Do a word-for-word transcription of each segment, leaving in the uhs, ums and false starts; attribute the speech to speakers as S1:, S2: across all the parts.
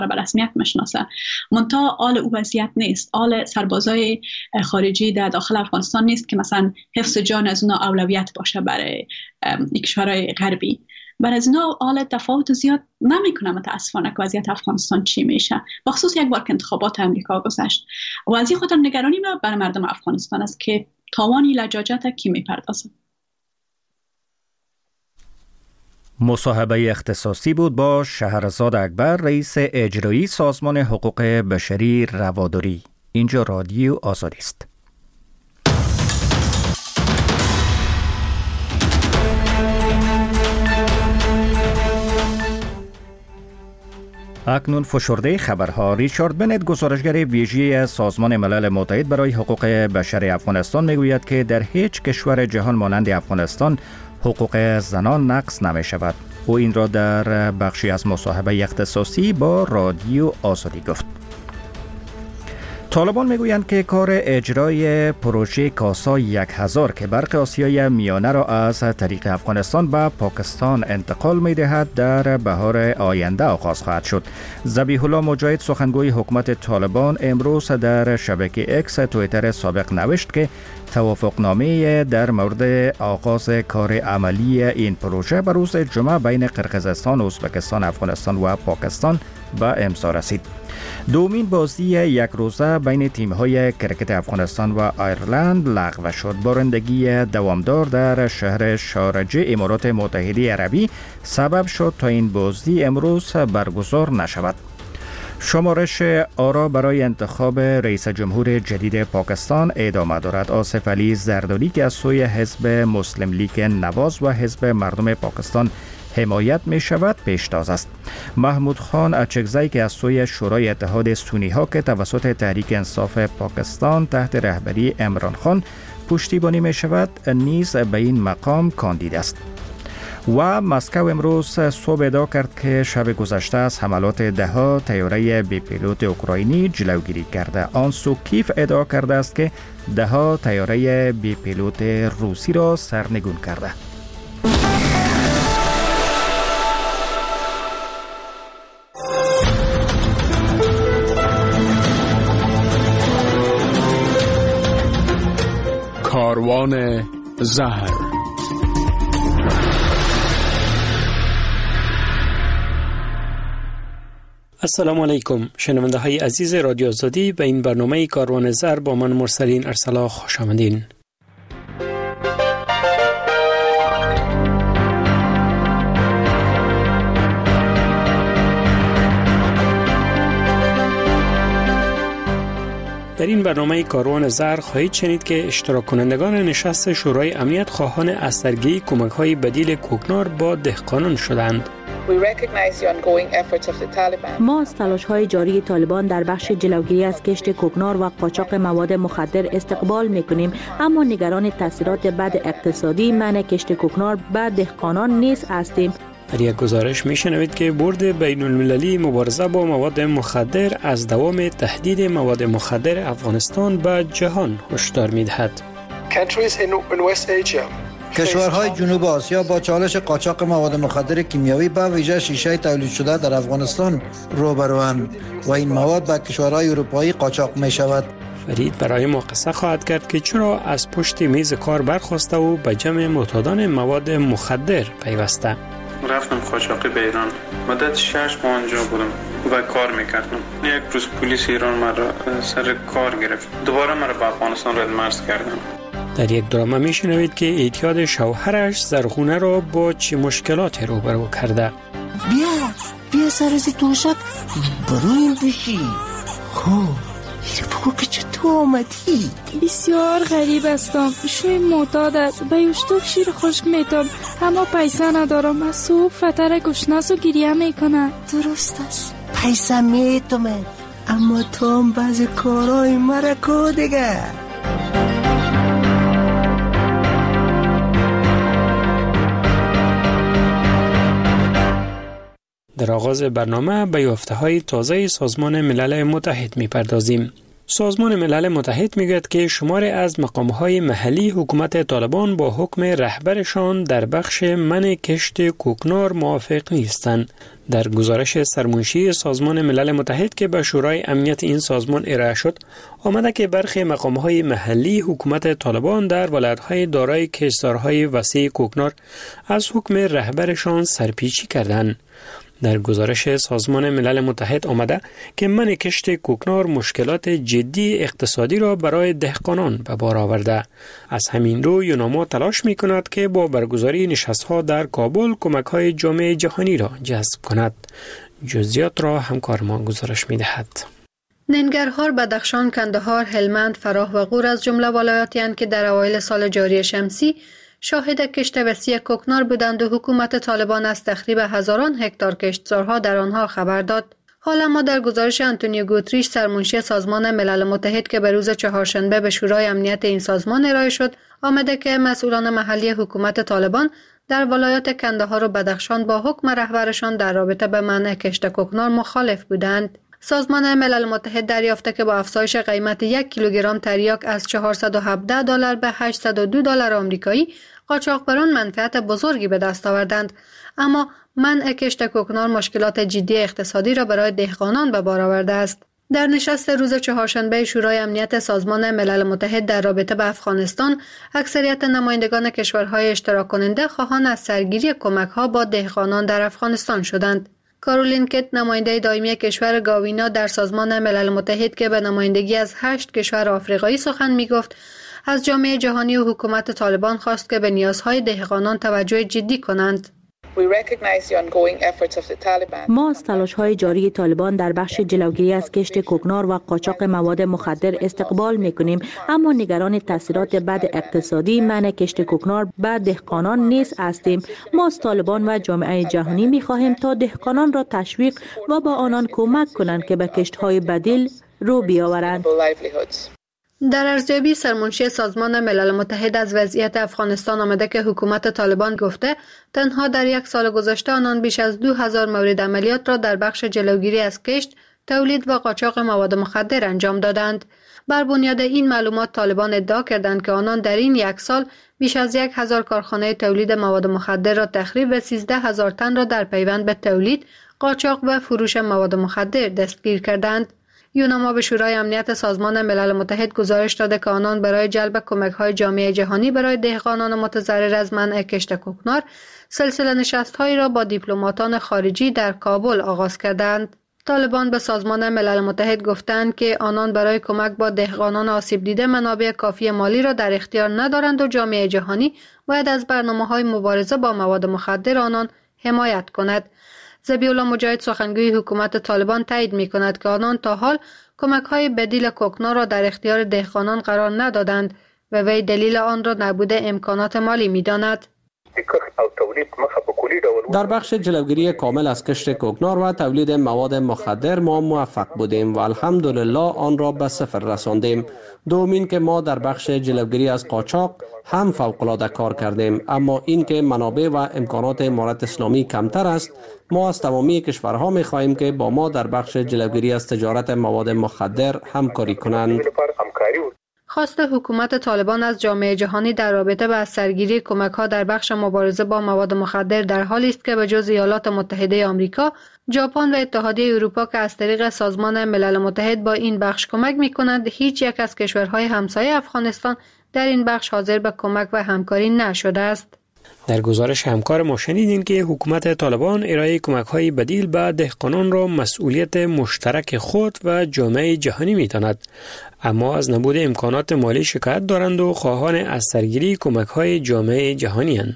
S1: به رسمیت میشناسه. منتها آل او وضعیت نیست. آل سربازای خارجی در داخل افغانستان نیست که مثلا حفظ جان از اونا اولویت باشه برای کشورهای غربی. برای از اینا آل تفاوت زیاد نمیکنه متاسفانه که وضعیت افغانستان چی میشه، بخصوص یک بار که انتخابات امریکا گذشت. و از این خاطر نگرانی ما برای مردم افغانستان است که تاوانی لجاجت کی میپردازه.
S2: مصاحبه اختصاصی بود با شهرزاد اکبر، رئیس اجرایی سازمان حقوق بشری رواداری. اینجا رادیو آزادی است. اکنون فشرده خبرها. ریچارد بنت، گزارشگر ویژه سازمان ملل متحد برای حقوق بشر افغانستان، میگوید که در هیچ کشور جهان مانند افغانستان حقوق زنان نقض نمی شود. او این را در بخشی از مصاحبه اختصاصی با رادیو آزادی گفت. طالبان میگویند که کار اجرای پروژه کاسا یک هزار که برق آسیای میانه را از طریق افغانستان به پاکستان انتقال میدهد در بهار آینده آغاز خواهد شد. ذبیح الله مجاهد، سخنگوی حکومت طالبان، امروز در شبکه اکس توییتر سابق نوشت که توافقنامه در مورد آغاز کار عملی این پروژه به روز جمعه بین قرقیزستان، ازبکستان، افغانستان و پاکستان به امضا رسید. دومین بازی یک روزه بین تیم‌های کرکت افغانستان و ایرلند لغو شد. بارندگی دوامدار در شهر شارجه امارات متحده عربی سبب شد تا این بازی امروز برگزار نشود. شمارش آرا برای انتخاب رئیس جمهور جدید پاکستان ادامه دارد. آصف علی زرداری که از سوی حزب مسلم لیگ نواز و حزب مردم پاکستان حمایت می شود پیشتاز است. محمود خان اچکزی که از سوی شورای اتحاد سنی ها که توسط تحریک انصاف پاکستان تحت رهبری عمران خان پشتیبانی می شود نیز به این مقام کاندید است. و مسکو امروز صبح ادعا کرد که شب گذشته از حملات دهها طیاره بی پیلوت اوکراینی جلوگیری کرده. آن سو کیف ادعا کرده است که دهها طیاره بی پیلوت روسی را سرنگون کرده.
S3: کاروان زهر.
S4: السلام علیکم شنونده های عزیز رادیو آزادی، به این برنامه کاروان زهر با من مرسلین ارسلا خوش آمدین. در این برنامه کاروان زهر خواهید شنید که اشتراک کنندگان نشست شورای امنیت خواهان از درگیری کمک‌های بدیل کوکنار با دهقانان شدند.
S5: ما از تلاش‌های جاری طالبان در بخش جلوگیری از کشت کوکنار و قاچاق مواد مخدر استقبال می‌کنیم، اما نگران تاثیرات بد اقتصادی منع کشت کوکنار به دهقانان نیز هستیم.
S4: در یک گزارش میشنوید که بورد بین المللی مبارزه با مواد مخدر از دوام تهدید مواد مخدر افغانستان به جهان هشدار می‌دهد.
S6: کشورهای جنوب آسیا با چالش قاچاق مواد مخدر کیمیاوی به ویژه شیشه تولید شده در افغانستان روبروند و این مواد به کشورهای اروپایی قاچاق می شود.
S4: فرید برای ما قصه خواهد کرد که چرا از پشت میز کار برخاسته و به جمع معتادان مواد مخدر پیوسته.
S7: رفتم قاچاقی به ایران. مدت شش ماه آنجا بودم و کار میکردم. یک روز پلیس ایران مرا سر کار گرفت. دوباره مرا به افغانستان رد مرز کردن.
S4: در یک درامه میشنوید که اعتیاد شوهرش زرخونه را با چه مشکلات روبرو کرده.
S8: بیا بیا سر از توشک برویم بشی. خب بگو که چطور آمدی؟
S9: بسیار غریب هستم. شوی معتاد است. به یوشتوک شیر خشک میتم اما پیسه ندارم. از صبح فتر گشناس و گریه میکنه.
S8: درست است، پیسه میتمه اما تو هم بعض کارهای مرا کو دیگه.
S4: در آغاز برنامه به یافته‌های تازه سازمان ملل متحد می‌پردازیم. سازمان ملل متحد میگوید که شماری از مقام‌های محلی حکومت طالبان با حکم رهبرشان در بخش منع کشت کوکنار موافق نیستند. در گزارش سرمنشی سازمان ملل متحد که به شورای امنیت این سازمان ارائه شد، آمده که برخی مقام‌های محلی حکومت طالبان در ولایت‌های دارای کشتزارهای وسیع کوکنار از حکم رهبرشان سرپیچی کردند. در گزارش سازمان ملل متحد آمده که منع کشت کوکنار مشکلات جدی اقتصادی را برای دهقانان به بار آورده. از همین رو یوناما تلاش می کند که با برگزاری نشست‌ها در کابل کمک‌های جامعه جهانی را جذب کند. جزئیات را همکار ما گزارش می دهد.
S10: ننگرهار، بدخشان، کندهار، هلمند، فراه و غور از جمله ولایاتی‌اند که در اوایل سال جاری شمسی شاهد کشت وسیع کوکنار بودند و حکومت طالبان از تخریب هزاران هکتار کشتزارها در آنها خبر داد. حالا ما در گزارش آنتونیو گوتریش، سرمنشی سازمان ملل متحد که به روز چهارشنبه به شورای امنیت این سازمان ارائه شد، آمده که مسئولان محلی حکومت طالبان در ولایات کندهار و بدخشان با حکم رهبرشان در رابطه به منع کشت کوکنار مخالف بودند. سازمان ملل متحد دریافته که با افزایش قیمت یک کیلوگرم تریاک از چهارصد و هفده دلار به هشتصد و دو دلار آمریکایی، قاچاقبران منفعت بزرگی به دست آوردند، اما منع کشت کوکنار مشکلات جدی اقتصادی را برای دهقانان به بار آورده است. در نشست روز چهارشنبه شورای امنیت سازمان ملل متحد در رابطه به افغانستان، اکثریت نمایندگان کشورهای اشتراک کننده خواهان از سرگیری کمک‌ها با دهقانان در افغانستان شدند. کارولین کت، نماینده دائمی کشور گاوینا در سازمان ملل متحد که به نمایندگی از هشت کشور آفریقایی سخن می‌گفت، از جامعه جهانی و حکومت طالبان خواست که به نیازهای دهقانان توجه جدی کنند.
S5: ما از تلاش‌های جاری طالبان در بخش جلوگیری از کشت کوکنار و قاچاق مواد مخدر استقبال می‌کنیم، اما نگران تاثیرات بد اقتصادی منع کشت کوکنار به دهقانان نیز هستیم. ما از طالبان و جامعه جهانی می‌خواهیم تا دهقانان را تشویق و با آنان کمک کنند که به کشت‌های بدیل رو بیاورند.
S10: در ارزیابی سرمنشی سازمان ملل متحد از وضعیت افغانستان آمده که حکومت طالبان گفته تنها در یک سال گذشته آنان بیش از دو هزار مورد عملیات را در بخش جلوگیری از کشت، تولید و قاچاق مواد مخدر انجام دادند. بر بنیاد این معلومات طالبان ادعا کردند که آنان در این یک سال بیش از یک هزار کارخانه تولید مواد مخدر را تخریب و سیزده هزار تن را در پیوند به تولید، قاچاق و فروش مواد مخدر دستگیر کردند. یوناما به شورای امنیت سازمان ملل متحد گزارش داده که آنان برای جلب کمک‌های جامعه جهانی برای دهقانان متضرر از منع کشت کوکنار سلسله نشست‌هایی را با دیپلماتان خارجی در کابل آغاز کردند. طالبان به سازمان ملل متحد گفتند که آنان برای کمک با دهقانان آسیب دیده منابع کافی مالی را در اختیار ندارند و جامعه جهانی باید از برنامه‌های مبارزه با مواد مخدر آنان حمایت کند. ذبیح‌الله مجاهد، سخنگوی حکومت طالبان، تایید می‌کند که آنان تا حال کمک‌های بدیل کوکنار را در اختیار دهقانان قرار ندادند و وی دلیل آن را نبود امکانات مالی می‌داند.
S11: در بخش جلوگیری کامل از کشت کوکنار و تولید مواد مخدر ما موفق بودیم و الحمدلله آن را به صفر رساندیم. دومین که ما در بخش جلوگیری از قاچاق هم فوق‌العاده کار کردیم، اما این که منابع و امکانات امارت اسلامی کمتر است، ما از تمامی کشورها می خواهیم که با ما در بخش جلوگیری از تجارت مواد مخدر همکاری کنند.
S10: خواست حکومت طالبان از جامعه جهانی در رابطه با سرگیری کمک‌ها در بخش مبارزه با مواد مخدر در حالی است که به جز ایالات متحده آمریکا، ژاپن و اتحادیه اروپا که از طریق سازمان ملل متحد با این بخش کمک می‌کنند، هیچ یک از کشورهای همسایه افغانستان در این بخش حاضر به کمک و همکاری نشده است.
S4: در گزارش همکار ما شنیدیم که حکومت طالبان ارائه کمک‌های بدیل به دهقانان را مسئولیت مشترک خود و جامعه جهانی می‌داند، اما از نبود امکانات مالی شکایت دارند و خواهان از سرگیری کمک‌های جامعه جهانی اند.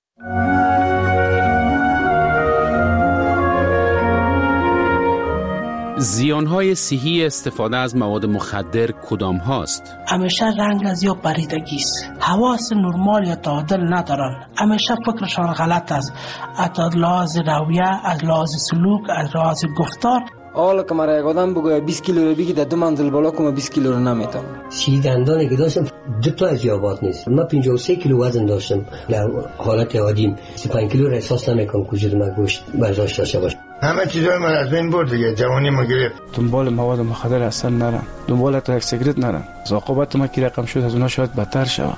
S3: زیان‌های صحی استفاده از مواد مخدر کدام هاست؟
S12: همیشه رنگ از یا پریدگی است، حواس نرمال یا تعادل ندارن، همیشه فکرشان غلط است، از لحاظ رویه، از لحاظ سلوک، از لحاظ گفتار.
S13: حالا که مرا یک آدم بگوید بیست کیلو رو بگی در دو منزل بالا کنم بیست کیلو رو نمیتونم.
S14: سی دندانی که داشتم دو تا از یابات نیست. من پنجاه و سه کیلو وزن داشتم. در حالت عادی سی و پنج کیلو را احساس نمیکنم که وجود من گوشت برداشت داشته باشه.
S15: همه چیزای من از بین برد دیگه، جوانی ما گرفت.
S16: دنبال مواد مخدر اصلا نرم، دنبال تا یک سیگرت نرم. عاقبت ما کی رقم شد از اونها شاید بدتر شود.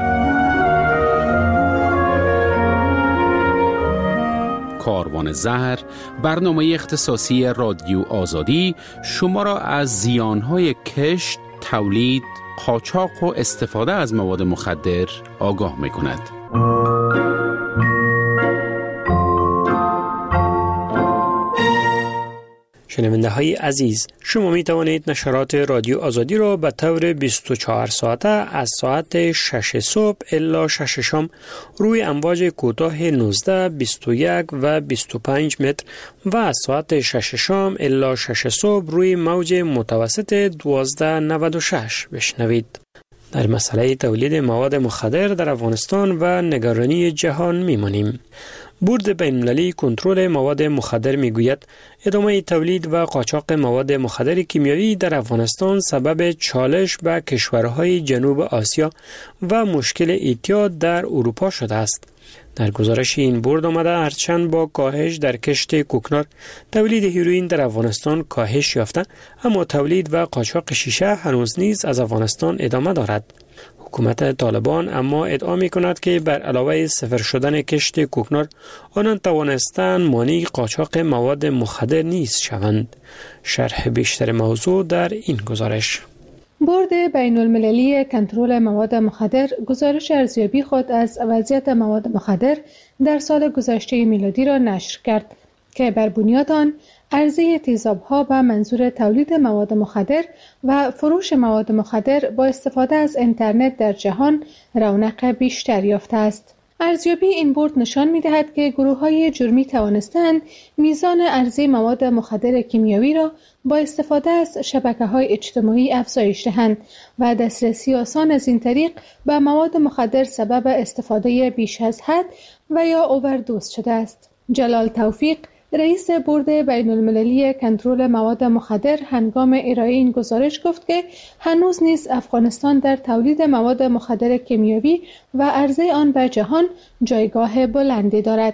S3: کاروان زهر، برنامه اختصاصی رادیو آزادی شما را از زیانهای کشت، تولید، قاچاق و استفاده از مواد مخدر آگاه می‌کند.
S4: شنونده های عزیز، شما می توانید نشرات رادیو آزادی را به طور بیست و چهار ساعته از ساعت شش صبح الی شش شام روی امواج کوتاه نوزده، بیست و یک و بیست و پنج متر و از ساعت شش شام الی شش صبح روی موج متوسط دوازده نود و شش بشنوید. در مسئله تولید مواد مخدر در افغانستان و نگرانی جهان میمانیم. بورد بین‌المللی کنترل مواد مخدر میگوید ادامه تولید و قاچاق مواد مخدر کیمیایی در افغانستان سبب چالش به کشورهای جنوب آسیا و مشکل اعتیاد در اروپا شده است. در گزارش این بورد آمده هرچند با کاهش در کشت کوکنار تولید هیروئین در افغانستان کاهش یافته، اما تولید و قاچاق شیشه هنوز نیز از افغانستان ادامه دارد. حکومت طالبان اما ادعا می کند که بر علاوه صفر شدن کشت کوکنار آنان توانستند مانع قاچاق مواد مخدر نیز شوند. شرح بیشتر موضوع در این گزارش.
S10: بورد بین المللی کنترل مواد مخدر گزارش ارزیابی خود از وضعیت مواد مخدر در سال گذشته میلادی را نشر کرد که بر بنیاد آن عرضه تیزاب‌ها به منظور تولید مواد مخدر و فروش مواد مخدر با استفاده از اینترنت در جهان رونق بیشتر یافته است. ارزیابی این بورد نشان می‌دهد که گروه‌های جرمی توانستند میزان عرضه مواد مخدر کیمیایی را با استفاده از شبکه‌های اجتماعی افزایش دهند و دسترسی آسان از این طریق به مواد مخدر سبب استفاده بیش از حد و یا اووردوز شده است. جلال توفیق، رئیس بورد بین المللی کنترل مواد مخدر، هنگام ارائه این گزارش گفت که هنوز نیز افغانستان در تولید مواد مخدر کیمیایی و عرضه آن به جهان جایگاه بلندی دارد.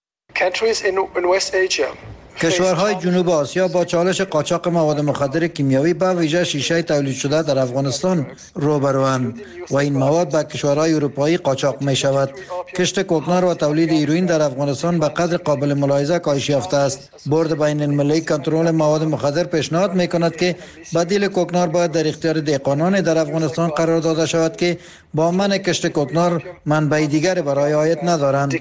S6: کشورهای جنوب آسیا با چالش قاچاق مواد مخدر کیمیایی به ویژه شیشه تولید شده در افغانستان روبروند و این مواد به کشورهای اروپایی قاچاق می شود. کشت کوکنار و تولید هیروئین در افغانستان به قدر قابل ملاحظه کاهش یافته است. بورد بین المللی کنترل مواد مخدر پیشنهاد می کند که بدیل کوکنار باید در اختیار دهقانان در افغانستان قرار داده شود که با منع کشت کوکنار منبع دیگر برای عاید ندارند.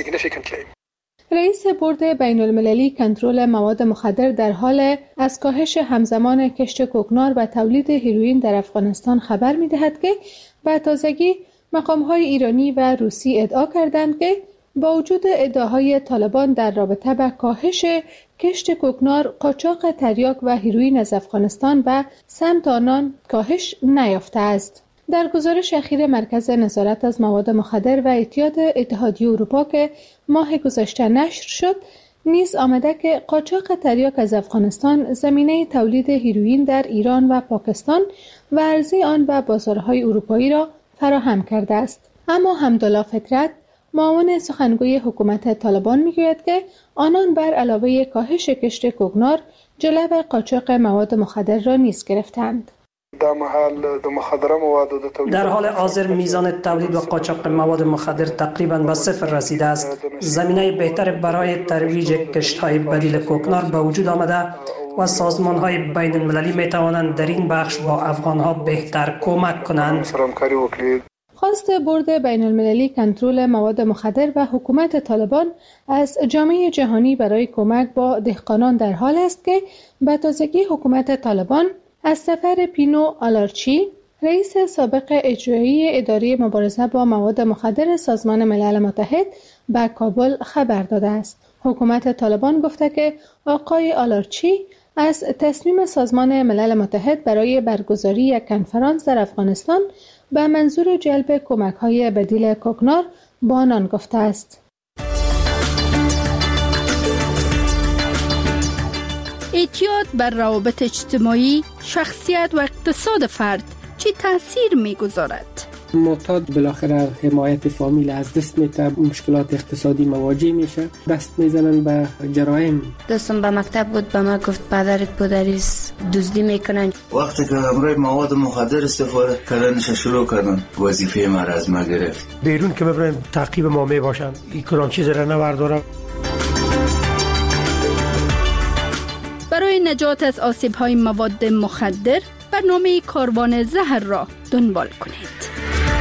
S10: رئیس بورد بین المللی کنترل مواد مخدر در حال از کاهش همزمان کشت کوکنار و تولید هیروئین در افغانستان خبر می دهد که به تازگی مقام‌های ایرانی و روسی ادعا کردند که با وجود ادعاهای طالبان در رابطه با کاهش کشت کوکنار، قاچاق تریاک و هیروئین از افغانستان به سمت آنان کاهش نیافته است. در گزارش اخیر مرکز نظارت از مواد مخدر و اعتیاد اتحادیه اروپا که ماه گذشته نشر شد، نیز آمده که قاچاق تریاک از افغانستان زمینه تولید هیروئین در ایران و پاکستان و عرضه آن به بازارهای اروپایی را فراهم کرده است. اما حمدالله فطرت، معاون سخنگوی حکومت طالبان، میگوید که آنان بر علاوه کاهش کشت کوکنار جلب قاچاق مواد مخدر را نیز گرفتند.
S11: در حال حاضر میزان تولید و قاچاق مواد مخدر تقریباً به صفر رسیده است. زمینه بهتر برای ترویج کشت‌های بدیل کوکنار به وجود آمده و سازمان‌های بین المللی می توانند در این بخش با افغان‌ها بهتر کمک کنند.
S10: خواست بورد بین المللی کنترل مواد مخدر و حکومت طالبان از جامعه جهانی برای کمک با دهقانان در حال است که به تازگی حکومت طالبان از سفر پینو آلارچی، رئیس سابق اجرایی اداره مبارزه با مواد مخدر سازمان ملل متحد، به کابل خبر داده است. حکومت طالبان گفته که آقای آلارچی از تصمیم سازمان ملل متحد برای برگزاری یک کنفرانس در افغانستان به منظور جلب کمک‌های بدیل کوکنار با آنان گفته است.
S17: اعتیاد بر روابط اجتماعی، شخصیت و اقتصاد فرد چه تأثیر می‌گذارد؟
S18: معتاد بالاخره حمایت فامیل از دست میده، مشکلات اقتصادی مواجه میشه، دست میزنن به جرایم.
S19: دوستم به مکتب بود، به ما گفت پدرت پدریست دزدی میکنن.
S20: وقتی که امروی مواد مخدر استفاده کردنش شروع کردن، وظیفه ما را از ما گرفت.
S21: بیرون که ببرن تعقیب ما میباشن، این کدام چیز را نوردارم.
S17: برای نجات از آسیب‌های مواد مخدر برنامه کاروان زهر را دنبال کنید.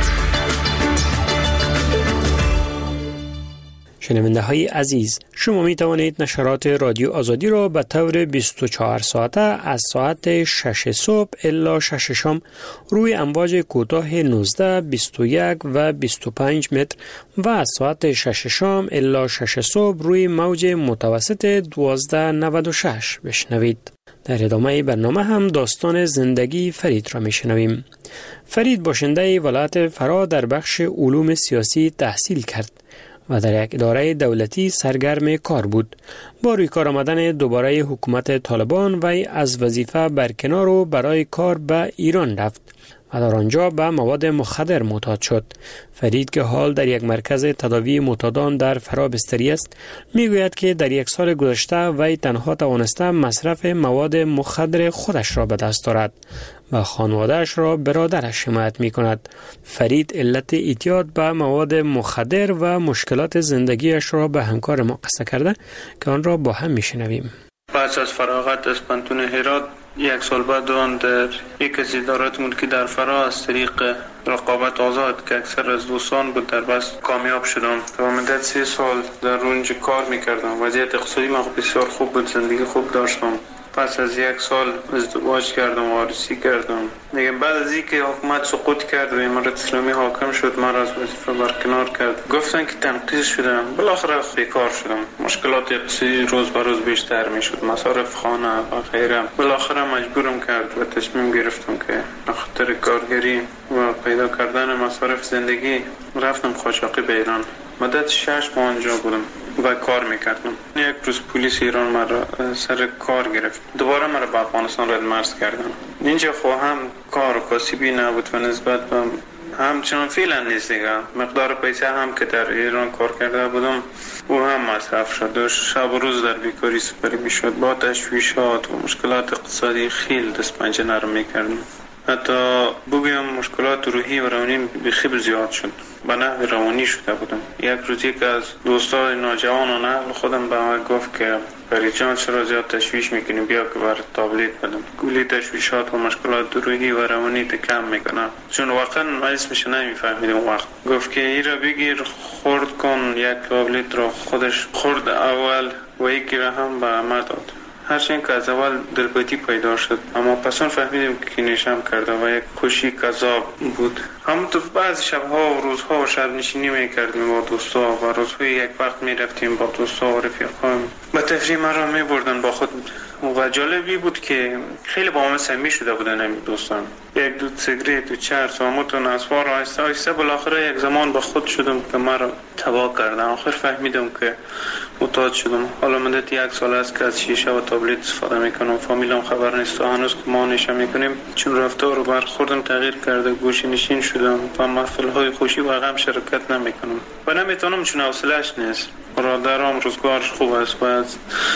S4: شنونده های عزیز، شما می توانید نشرات رادیو آزادی را به طور بیست و چهار ساعته از ساعت شش صبح الی شش شام روی امواج کوتاه نوزده، بیست و یک و بیست و پنج متر و از ساعت شش شام الی شش صبح روی موج متوسط دوازده نود و شش بشنوید. در ادامه برنامه هم داستان زندگی فرید را می شنویم. فرید باشنده ولایت فرا در بخش علوم سیاسی تحصیل کرد و در یک اداره دولتی سرگرم کار بود. با روی کار آمدن دوباره حکومت طالبان وی از وظیفه برکنار و برای کار به ایران رفت و در آنجا به مواد مخدر معتاد شد. فرید که حال در یک مرکز تداوی معتادان در فرا بستری است، میگوید که در یک سال گذشته وی تنها توانسته مصرف مواد مخدر خودش را به دست دارد و خانواده‌اش را برادرش حمایت می‌کند. فرید علت اعتیاد به مواد مخدر و مشکلات زندگیش را به همکار ما قصه کرده که آن را با هم می‌شنویم.
S7: پس از فراغت از پانتون هرات یک سال بعد آن در یک از ادارات ملکی در فرا از طریق رقابت آزاد که اکثر از دوستان بود در بس کامیاب شدم و مدت سه سال در اونجا کار میکردم. وضعیت اقتصادی من بسیار خوب بود، زندگی خوب داشتم. پس از یک سال ازدواج کردم و عروسی کردم. دیگه بعد از اینکه حکومت سقوط کرد و امارت اسلامی حاکم شد، من از وظیفه برکنار کرد. گفتن که تنقیض شدم، بالاخره بیکار شدم. مشکلات اقتصادی روز به روز بیشتر میشد، مصارف خانه و غیره. بالاخره مجبورم کرد و تصمیم گرفتم که به خاطر کارگری و پیدا کردن مصارف زندگی رفتم قاچاقی به ایران. مدت شش ماه آنجا بودم و کار میکردم. یک روز پلیس ایران مرا سر کار گرفت. دوباره مرا به افغانستان رد مرز کردن. اینجا خو هم کار و کاسبی نبود و نسبت به همچنان فعلا نیست دیگه. مقدار پیسه هم که در ایران کار کرده بودم او هم مصرف شد و شب و روز در بیکاری سپری میشد. با تشویشات و مشکلات اقتصادی خیلی دست پنجه نرم میکردم. حتی بگویم مشکلات روحی و روانی بخیلی زیاد شد. به نحو روانی شده بودم. یک روز یک از دوستای نوجوان و نقل خودم به من گفت که فرید جان چرا زیاد تشویش میکنی، بیا که بر تابلیت بدم. گولی تشویشات و مشکلات روحی و روانی تا کم میکنه. چون واقعا من اسمش نمیفهمیدم اون وقت. گفت که این را بگیر خورد کن، یک تابلیت را خودش خورد اول و یکی را هم به من داد. هرچند که از اول دلبدی پیدا شد، اما پسان فهمیدیم که نشم کرده و یک کشی کذاب بود. همونطور بعضی شبها و روزها و شب نشینی میکردیم با دوستا و روزهای یک وقت میرفتیم با دوستا و رفیقام به تفریح مرا میبردن با خود. و جالبی بود که خیلی با همه سمی شده بودن همین دوستان. یک دو سیگریت و چرس و همون اسوار آهسته آهسته بالاخره یک زمان با خود شدم که مرا تباه کردن. آخر فهمیدم که معتاد شدم. حالا مدت یک سال است که از شیشه و تابلت استفاده میکنم. فامیلم خبر نیست و هنوز که ما نشه میکنیم، چون رفتار و برخوردم تغییر کرده. گوشه نشین شدم و محفل های خوشی و غم شرکت نمیکنم و نمیتونم چون حوصله‌اش نیست. برادرم روزگارش خوب است و از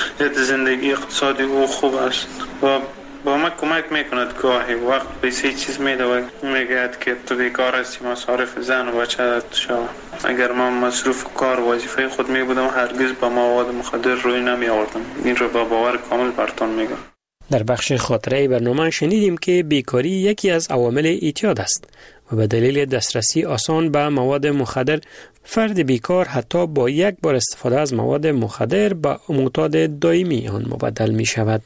S7: زندگی اقتصادی او خوب است و با ما کمک میکند. گاهی وقت پیسه چیز میده و میگه که تو بیکار هستی، مصارف زن و بچه شو. اگر من مصروف کار و وظیفه خود میبودم هرگز با مواد مخدر روی نمی آوردم. این رو با باور کامل براتون میگم.
S4: در بخش خاطره برنامه شنیدیم که بیکاری یکی از عوامل اعتیاد است و به دلیل دسترسی آسان به مواد مخدر فرد بیکار حتی با یک بار استفاده از مواد مخدر به معتاد دائمی آن مبدل می شود.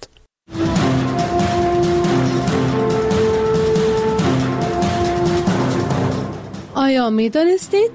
S22: آیا می دانستید؟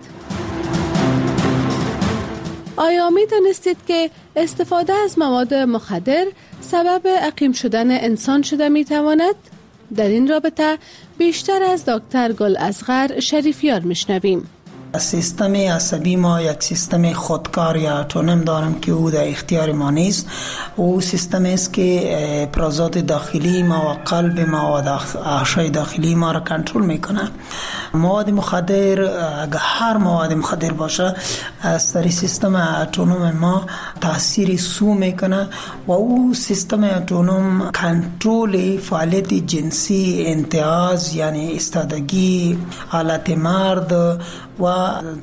S22: آیا می دانستید که استفاده از مواد مخدر سبب عقیم شدن انسان شده می تواند؟ در این رابطه بیشتر از دکتر گل اصغر شریفیار می شنویم.
S1: سیستم عصبی ما یک سیستم خودکار یا اتونوم دارم که او در اختیار ما نیست. او سیستم است که افرازات داخلی ما و قلب ما و احشای داخلی ما را کنترل میکنه. مواد مخدر، اگر هر مواد مخدر باشه، از سر سیستم اتونوم ما تاثیر سو میکنه و او سیستم اتونوم کنترل فعالیت جنسی، انتعاض یعنی استادگی، حالت مرد و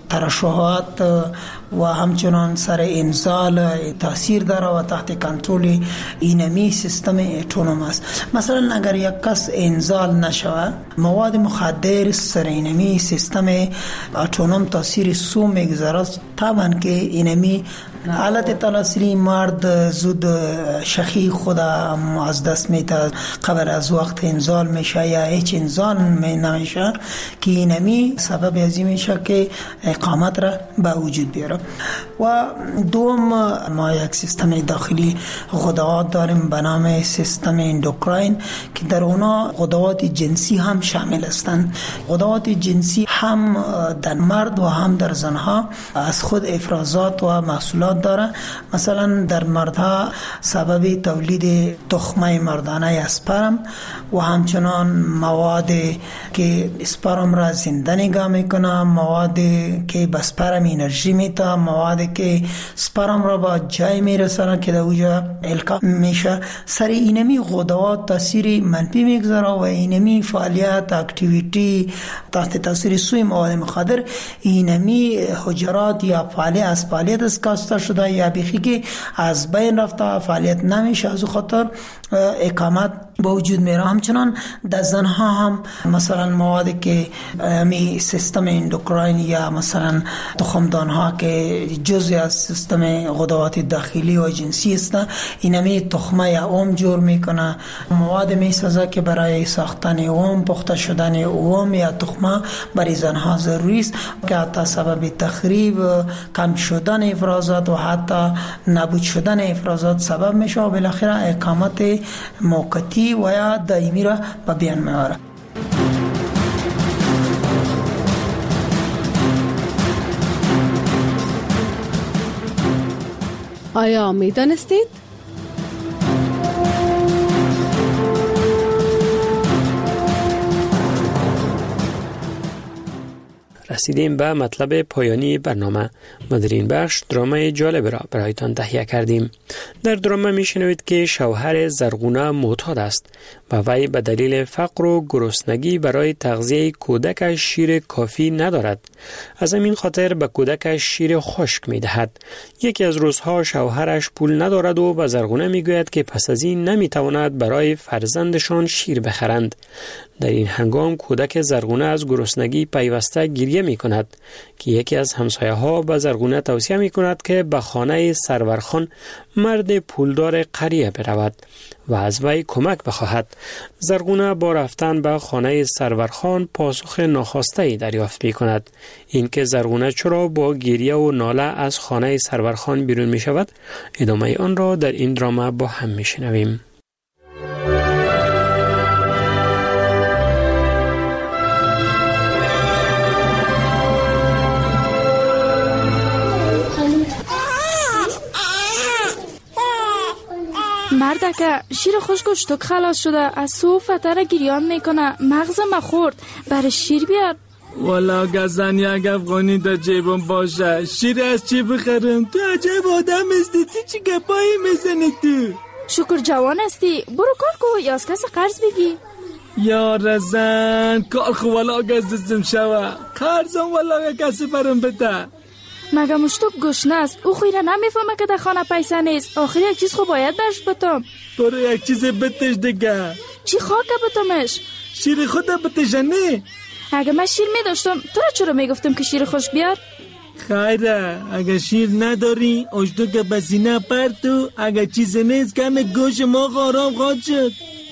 S1: ترشحات و همچنان سر انزال تاثیر داره و تحت کنترل اینمی سیستم اتونوم است. مثلا اگر یک کس انزال نشوه، مواد مخدر سر اینمی سیستم اتونوم تاثیر سو میگذاره، طبعا که اینمی حالت تناسلی مرد زود شخی خود از دست میده، قبل از وقت انزال میشه یا هیچ انزال می نمیشه که اینمی سبب ازی میشه که اقامت را به وجود بیاره. و دوم ما یک سیستم داخلی غدوات داریم به نام سیستم اندوکراین که در اونا غدوات جنسی هم شامل هستند. غدوات جنسی هم در مرد و هم در زنها از خود افرازات و محصولات داره. مثلا در مردها سبب تولید تخمه مردانه اسپرم و همچنان مواد که اسپرم را زنده نگاه میکنه، مواد که به اسپرم انرژی میده، مواد که اسپرم را با جای میرسانه که در اوجا القا میشه. سر اینمی غدوات تاثیر منفی میگذاره و اینمی فعالیت اکتیویتی تحت تاثیر سوی مواد مخدر اینمی حجرات یا فعالیت از فعالیت اسکاسته شده یا بیخی که از بین رفته فعالیت نمیشه، از خاطر اقامت با وجود میره. همچنان در زنها هم مثلا موادی که می سیستم اندوکراین یا مثلا تخمدان ها که جزء از سیستم غدوات داخلی و جنسی است، اینمی تخمه یا اوم جور میکنه. مواد می سازه که برای ساختن اوم، پخته شدن اوم یا تخمه برای زنها ضروری است که حتی سبب تخریب، کم شدن افرازات و حتی نابود شدن افرازات سبب میشه و بالاخره اقامت موقتی و یا دائمی را به بیان میاره.
S22: آیا میدانستید؟
S4: رسیدیم به مطلب پایانی برنامه. ما در این بخش درامای جالب را برایتان تهیه کردیم. در درامه میشنوید که شوهر زرغونه معتاد است و وی به دلیل فقر و گرسنگی برای تغذیه کودکش شیر کافی ندارد. از همین خاطر به کودکش شیر خشک میدهد. یکی از روزها شوهرش پول ندارد و به زرغونه میگوید که پس از این نمیتواند برای فرزندشان شیر بخرند. در این هنگام کودک زرغونه از گرسنگی پیوسته گریه می کند که یکی از همسایه ها به زرغونه توصیه می کند که به خانه سرورخان مرد پولدار قریه برود و از وی کمک بخواهد. زرغونه با رفتن به خانه سرورخان پاسخ ناخواسته دریافت می کند. این که زرغونه چرا با گریه و ناله از خانه سرورخان بیرون می شود، ادامه آن را در این درامه با هم می شنویم.
S9: مردکه شیر خشک و شتک خلاص شده، از سو فتره گریان میکنه، مغزم خورد، برای شیر بیار.
S2: والا گزنی اگه افغانی در جیبم باشه شیر از چی بخرم؟ تو عجب آدم استی، تی چی گپایی میزنی تو؟
S9: شکر جوان استی، برو کار کو یا از کسی قرض بگی.
S2: یا رزن کار خو والا گزدزم شوه، قرضم والا کسی برم بده.
S9: مگه مشتوک گشنه است، او خیره نمیفهمه که در خانه پیسه نیست. آخر یک چیز خو باید داشت بتم.
S2: برو یک چیز بتش دیگه.
S9: چی خاکه بتمش؟
S2: شیر خود بتشنه.
S9: اگه من شیر میداشتم تو را چرا میگفتم که شیر خوش بیار؟
S2: خیره اگه شیر نداری اشتو که بسینه پرتو، اگه چیز نیست کم گوش ما غارام خواد شد.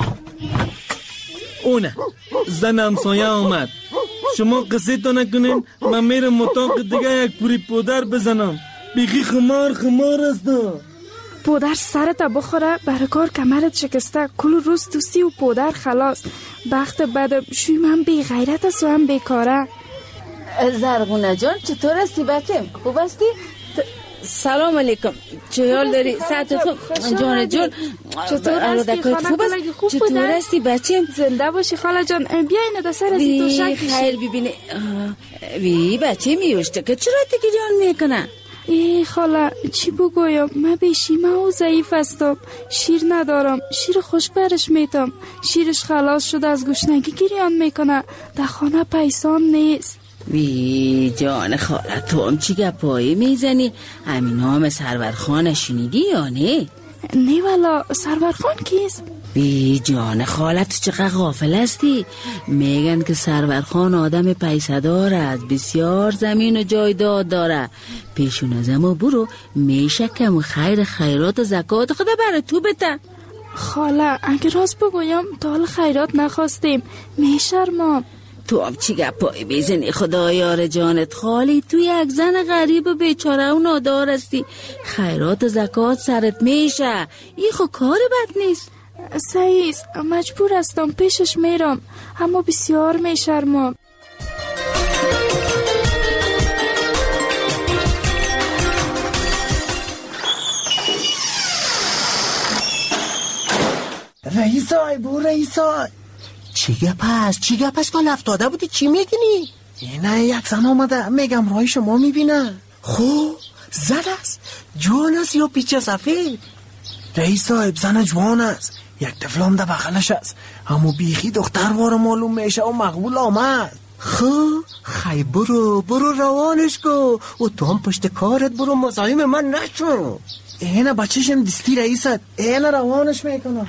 S2: اونه زنم سایه آمد، شما قصه تا نکنین من میرم مطاق دیگه یک پوری پودر بزنم. بیخی خمار خمار است.
S9: پودر سرت بخوره، برای کار کمرت شکسته، کل روز دوستی و پودر خلاص. بخت بد شوی من بی غیرت است و هم بیکاره.
S5: زرغونه جان چطور هستی بچم؟ خوب هستی؟ سلام علیکم. چه حال داری؟ ساعت خوب جان جان
S9: چطور هستی
S5: خوب است؟ چطور هستی بچم؟
S9: زنده باشی خاله جان. بیا اینو در سر از تو شک
S5: خیر ببینه. وی بچه میوشته که چرا تگیریان میکنه؟
S9: ای خاله چی بگویم؟ من بیشیمه و ضعیف هستم. شیر ندارم. شیر خوش برش میتم. شیرش خلاص شده از گشنگی گریان میکنه. در خانه پیسان نیست.
S5: وی جان خاله تو هم چی گپایی میزنی؟ همین نام سرورخان شنیدی یا نه؟
S9: نه والا سرورخان کیست؟
S5: وی جان خاله تو چقدر غافل هستی؟ میگن که سرورخان آدم پیسه داره است، بسیار زمین و جایداد داره. پیشون از اما برو میشه که خیر خیرات و زکات خدا برای تو بده.
S9: خاله اگه راست بگویم تا حال خیرات نخواستیم میشرمم.
S5: تو هم چی گپایی بیزنی خدا یار جانت خالی؟ تو یک زن غریب و بیچاره و نادار هستی. خیرات و زکات سرت میشه. این خو کار بد نیست.
S9: سعیز مجبور هستم پیشش میرم اما بسیار میشرمم.
S8: رئیسای بو رئیسای چی گپ هست؟ چی گپ هست؟ کال افتاده بودی چی میگنی؟ نه یک زن آمده میگم رای شما میبینه. خب زن است؟ جوان است یا پیچه سفید؟ رئیس صاحب زن جوان است، یک طفلم در بغلش است، اما بیخی دختر وار معلوم میشه و مقبول آمد. خب خی برو برو روانش کو و تو هم پشت کارت برو مزاحم من نشو. اینه بچهشم دستی رئیست، اینه روانش میکنم.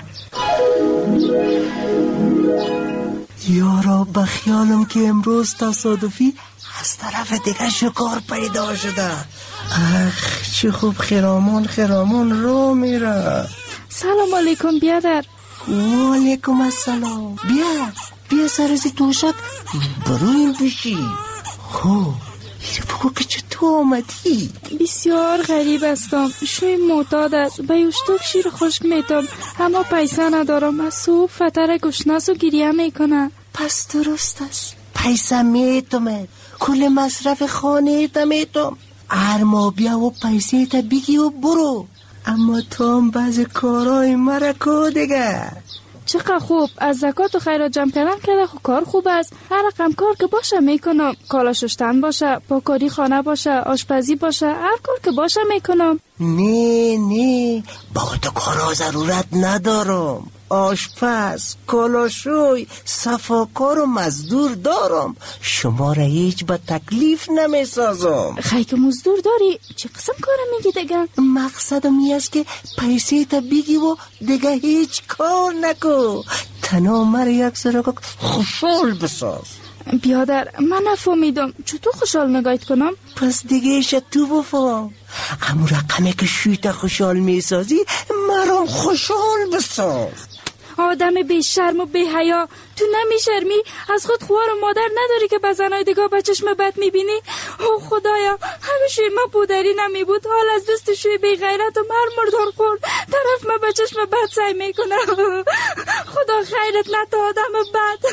S8: یارا بخیالم که امروز تصادفی از طرف دیگه شکار پیدا شده. اخ چه خوب خرامان خرامان رو میره.
S9: سلام علیکم بیادر.
S8: و علیکم السلام. بیا بیا سرزی توشک برو این بشی. خوب بگو که چطور آمدی؟
S9: بسیار غریب هستم. شوی معتاد است. به یوشتوک شیر خشک میتم اما پیسه ندارم. از صبح فتر گشناس و گریه میکنه.
S8: پس درست است، پیسه میتم کل مصرف خانه تا میتم. هر ماه بیا و پیسه تا بگی و برو. اما تو هم بعض کارهای مرا کو دیگه.
S9: چقدر خوب. از زکات و خیرات جمع کردن که خو کار خوب است. هر رقم کار که باشه میکنم. کالا شستن باشه، پاکاری خانه باشه، آشپزی باشه، هر کار که باشه میکنم.
S8: نه نه با تو کارا ضرورت ندارم. آشپز، کالاشوی، صفاکار و مزدور دارم. شما را هیچ با تکلیف نمی سازم.
S9: خیلی که مزدور داری؟ چه قسم کارم میگی دیگه؟
S8: مقصدم این است که پیسه تا بگی و دیگه هیچ کار نکو. تنها مرا یک سرک خوشحال بساز.
S9: بیادر من نفهمیدم چطور خوشحال نگاهت کنم؟
S8: پس دیگه ایش تو بفهم. همون رقمی که شویت خوشحال میسازی مرام خوشحال بساز.
S9: آدم بی شرم و بی حیا، تو نمیشرمی؟ از خود خوار و مادر نداری که به زنای دیگه به چشم بد میبینی؟ او خدایا همیشه ما پودری نمی بود، حال از دست شوی بی غیرت و مر مردار خورد طرف ما به چشم بد سعی میکنه. خدا خیرت نده آدم بد.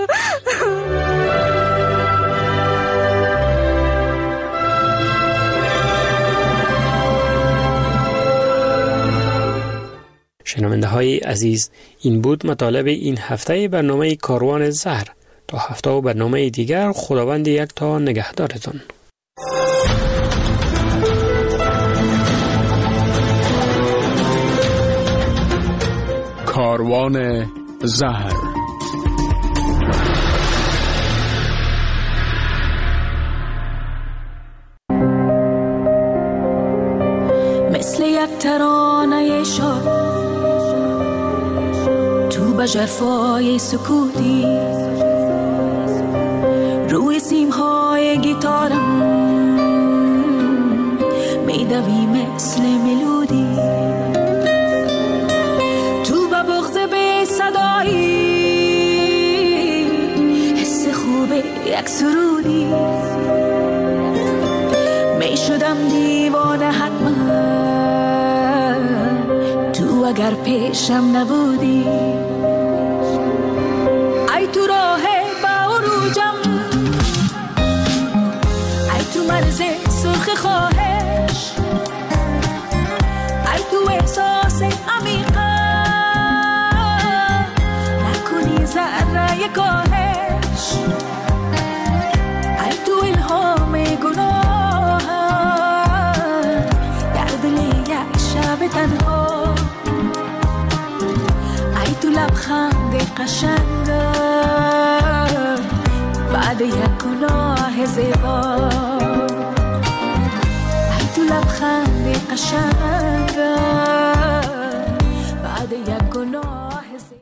S4: شنونده های عزیز، این بود مطالب این هفته برنامه کاروان زهر. تا هفته و برنامه دیگر خداوند یک تا نگهدارتان.
S3: کاروان زهر.
S23: مثل یک ترانه شاد تو به ژرفای سکوتی، روی سیمهای گیتارم میدوی مثل ملودی، تو به بغض بی صدایی حس خوب یک سرودی، میشدم دیوانه حتما تو اگر پیشم نبودی. ای تو راه با عروجم خواهش، ای تو احساس عمیقا نکنی ذره کاهش، ای تو الهام گناه در دل یک شب تنها، ای تو لبخند قشنگ بعد یک گناه زیبا، ای تو لبخند قشنگ بعد یک گناه